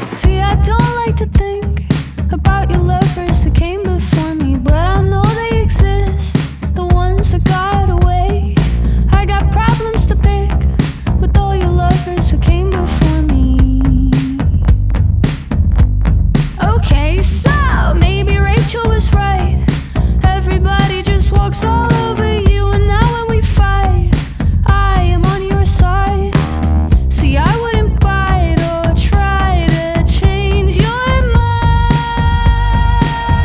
See, I don't like to think about your lovers that came before me, but I know they exist, the ones that got away. I got problems to pick with all your lovers who came before me. Okay, so maybe Rachel was right. Everybody just walks all over you, and now when we fight, I am on your side. See, I wouldn't bite or try to change your mind.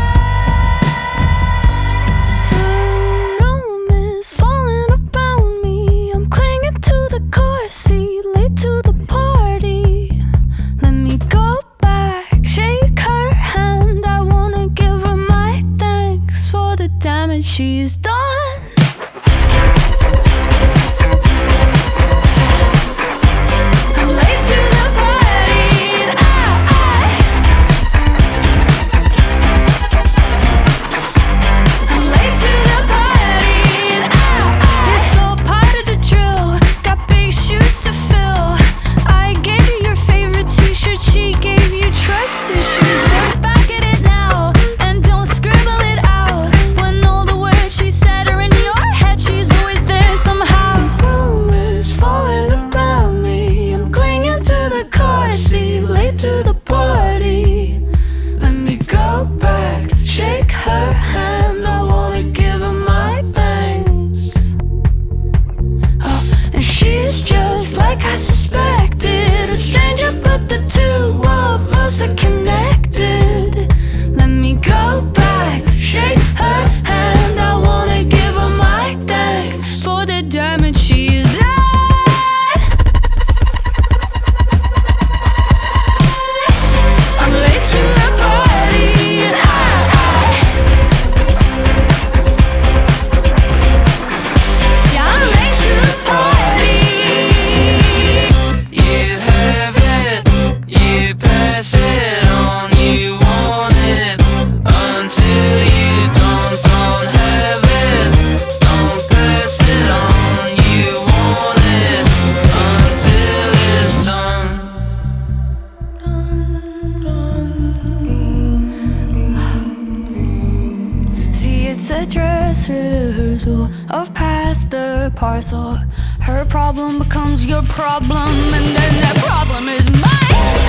The room is falling around me. I'm clinging to the car seat, late to the party. Let me go back, shake her hand. I wanna give her my thanks for the damage she's done. I'm late to the party, and I'm late to the party, and it's all part of the drill. Got big shoes to fill. I gave you your favorite t-shirt, she gave you trust issues. Look back at it now, and don't scribble it out. When all the words she said are in your head, she's always there somehow. The room is falling around me. I'm clinging to the car seat, late to the party. Let me go back, shake her hand. I wanna give her my thanks. Oh, and she's just like I suspected, a stranger, but the two of us are connected. Let me go back, shake her hand. I wanna give her my thanks for the damage she's done. I'm late to the party, and yeah, I'm late to the party. You have it, you pass it on, you want it until you don't have it. Don't pass it on, you want it until it's done. See, it's a dress rehearsal of past the parcel. Her problem becomes your problem, and then that problem is mine.